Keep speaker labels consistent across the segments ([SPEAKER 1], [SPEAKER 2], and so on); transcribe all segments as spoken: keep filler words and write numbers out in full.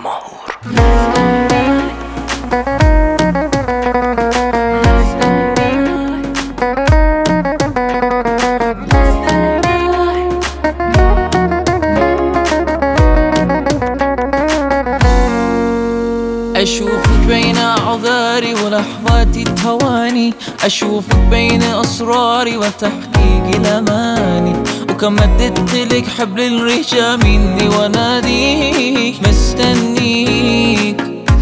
[SPEAKER 1] ماهور.
[SPEAKER 2] أشوفك بين أعذاري ولحظات التواني، أشوفك بين أسراري وتحقيق الأماني، وكم مددت لك حبل الرجا مني وناديك مستنيك.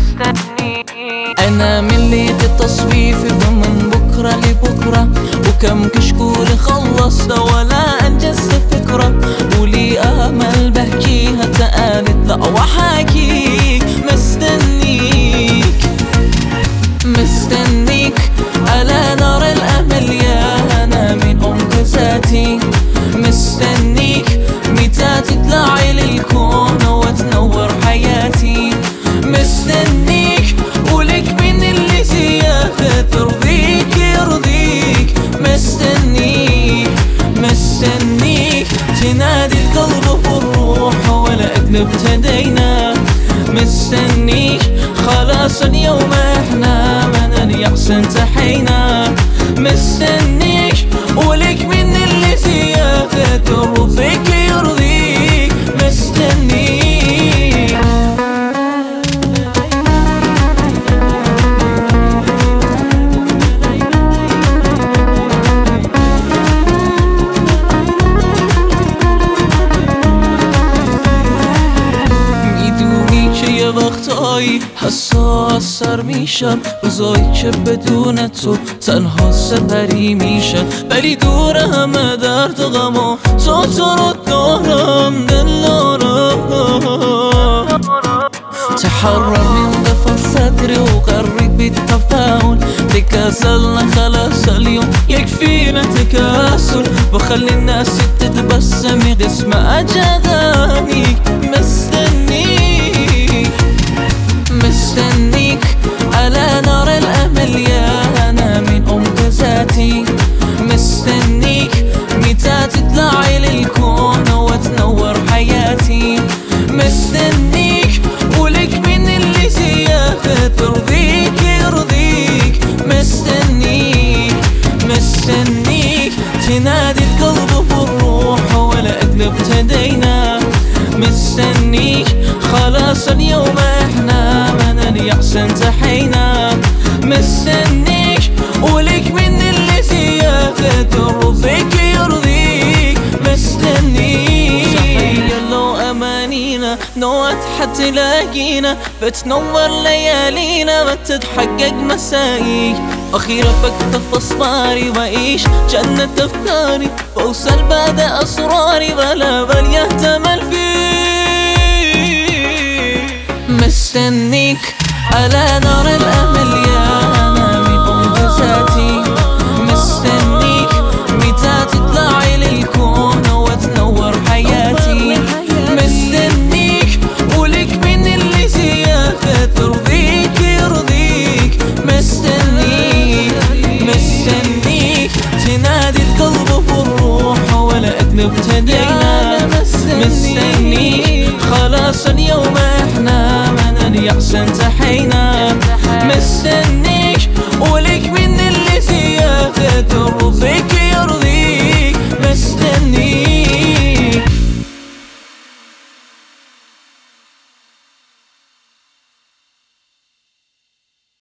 [SPEAKER 2] أنا مليت التصويف من بكرة لبكرة، وكم كشكول خلصت ولا أنجزت فكرة، ولي آمل بحكيها تآلت لا وحاكيك مستنيك مستنيك على نار الأمل يا أنا من أم ذاتي، مستنيك متى تطلعي للكون وتنور حياتي، مستنيك ولك من اللي زيادة ترضيك يرضيك، مستنيك مستنيك تنادي القلب والروح ولا أقلب ابتدينا، مستنيك خلاص اليوم احنا من اليأس انتحينا، مستنيك ولك من اللي زيادة ترضيك يرضيك، مستنيك. بختای حساس سر میشم، روزایی که بدون تو تنها سپری میشن، ولی دور همه درد و غم و تو تو رو دارم دلارم. تحرر من دفن صدري وقرب بالتفاؤل، تكاسلنا خلاص اليوم يكفينا تكاسل، بخلي الناس تتبسم قسم أجدانيك، مستنيك مستنيك على نار الأمل يا أنا من أم ذاتي، مستنيك متى تطلعي للكون وتنور حياتي، مستنيك ولك من اللي زيادة ترضيك يرضيك، مستنيك مستنيك تنادي القلب والروح ولا أقلب ابتدينا، مستنيك خلاص اليوم احنا من اليأس انتحينا، مستنيك ولك من اللي زيادة ترضيك يرضيك، مستنيك. تخيل لو أمانينا نوعت حتلاقينا، بتنور ليالينا وتتحقق مسايك، أخيرا بكتف أصباري وأعيش جنة أفكاري، وأوصل بعد أسراري ولا بل يهتمل فيك، مستنيك على